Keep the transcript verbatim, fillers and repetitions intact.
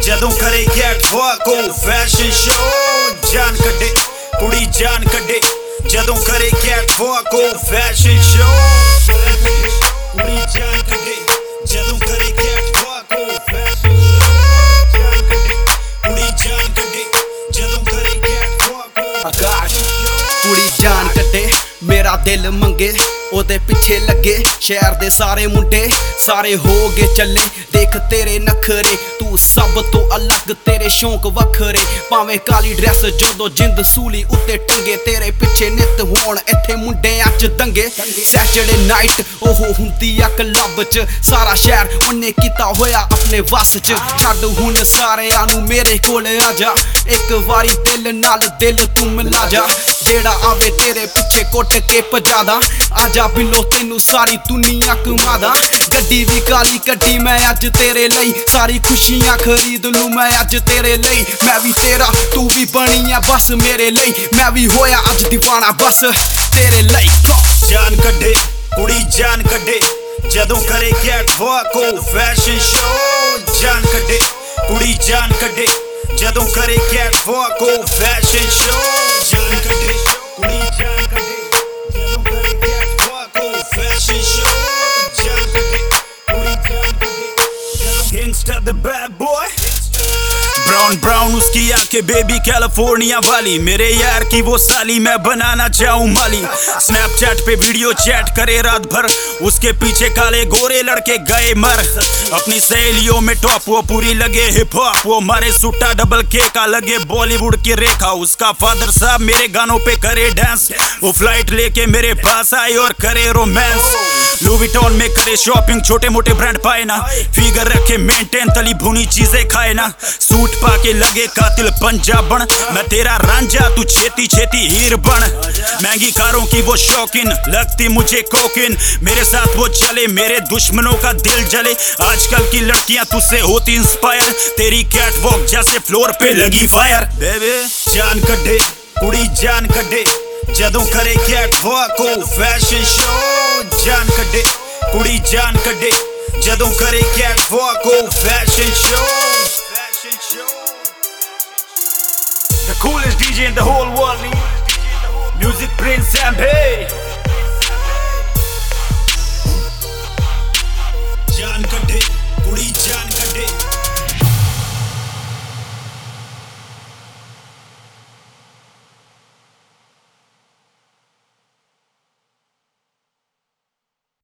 जदों करे catwalk ओ फैशन शो जान कड्डे कुड़ी जान कड्डे जदों करे कैट वॉक ओ फैशन शो कुड़ी जान कड्डे जदों करे कैट वॉक ओ फैशन शो जान कड्डे कुड़ी जान कड्डे जदों करे कैट वॉक ओ आकाश कुड़ी जान कड्डे मेरा दिल मंगे ओदे पिछे लगे शहर दे सारे मुंडे सारे हो गए चले देख तेरे नखरे तू सब तो अलग तेरे शौक वखरे भावें काली ड्रेस जोदो जिंद सूली उत्ते टंगे तेरे पिछे नित होण इत्थे मुंडियां च दंगे सैटरडे नाइट ओहो हुंदी आ क्लब च सारा शहर उन्ने कीता होया अपने वस च छड्ड हुण सारेयां नू मेरे कोल आ जा एक वारी दिल नाल दिल तू मिला जा जेड़ा आवे तेरे पिछे कुट के पजादा आजा बिलो तेनू सारी दुनिया घुमादा गड्डी भी काली कड्डी मैं अज तेरे लई सारी खुशियां खरीद लूं मैं अज तेरे लई मैं भी तेरा तू भी बनी है बस मेरे लई मैं भी होया अज दीवाना बस तेरे लई जान कड्डे कुड़ी जान कड्डे जदों करे कैट वॉक ओ फैशन शो जान कड्डे कुड़ी जान कड्डे जदों करे कैट वॉक ओ फैशन शो जान कड्डे कुड़ी जान कड्डे जदों करे कैट वॉक ओ फैशन शो जान कड्डे कुड़ी जान कड्डे जदों gangster the bad boy brown brown उसकी आंखें बेबी कैलिफोर्निया वाली मेरे यार की वो साली मैं बनाना चाहूं माली स्नैपचैट पे वीडियो चैट करे रात भर उसके पीछे काले गोरे लड़के गए मर अपनी सहेलियों में टॉप वो पूरी लगे हिप हॉप वो मारे सुट्टा डबल के का लगे बॉलीवुड की रेखा उसका फादर साहब मेरे गानों पे करे डांस वो फ्लाइट लेके मेरे पास आए और करे रोमांस लुविटॉन में करे शॉपिंग छोटे मोटे ब्रांड पाए ना फिगर रखे मेंटेन तली भुनी चीजें खाए ना सूट पाके लगे कातिल पंजाबन मैं तेरा रांझा तू छेती छेती हीर बन महंगी कारों की वो शौकीन लगती मुझे कोकिन मेरे साथ वो चले मेरे दुश्मनों का दिल जले आजकल की लड़कियां तुझसे होती इंस्पायर तेरी कैट वॉक जैसे फ्लोर पे लगी फायर बेबी जान कड्डे कुड़ी जान कड्डे जदों करे कैट वॉक ओ फैशन शो जान कड्डे कुड़ी जान कड्डे जदों करे कैट वॉक ओ fashion show fashion show The coolest D J in the whole world Music Prince and hey